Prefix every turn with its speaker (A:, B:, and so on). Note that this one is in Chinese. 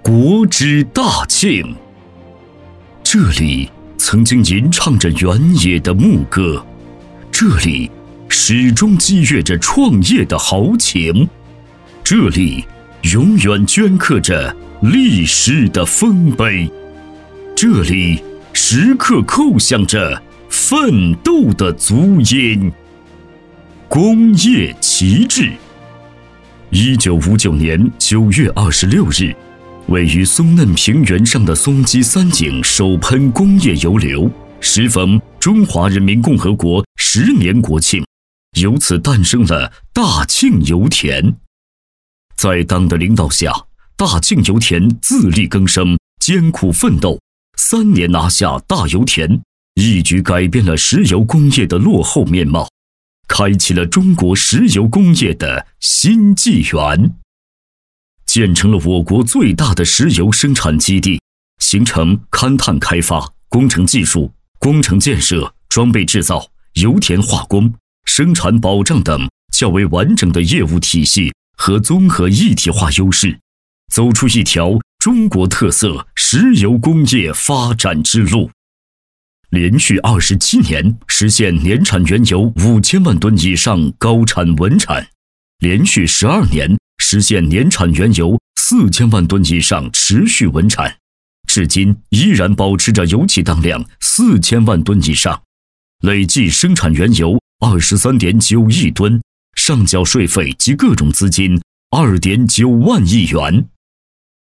A: 国之大庆。这里曾经吟唱着原野的牧歌，这里始终激越着创业的豪情，这里永远镌刻着历史的丰碑，这里时刻叩响着奋斗的足音。工业旗帜。1959年9月26日，位于松嫩平原上的松基三井首喷工业油流，时逢中华人民共和国10年国庆，由此诞生了大庆油田。在党的领导下，大庆油田自力更生，艰苦奋斗，3年拿下大油田，一举改变了石油工业的落后面貌，开启了中国石油工业的新纪元，建成了我国最大的石油生产基地，形成勘探开发、工程技术、工程建设、装备制造、油田化工、生产保障等较为完整的业务体系和综合一体化优势，走出一条中国特色石油工业发展之路。连续27年实现年产原油5000万吨以上高产稳产，连续12年实现年产原油4000万吨以上持续稳产，至今依然保持着油气当量4000万吨以上，累计生产原油23.9亿吨，上缴税费及各种资金2.9万亿元。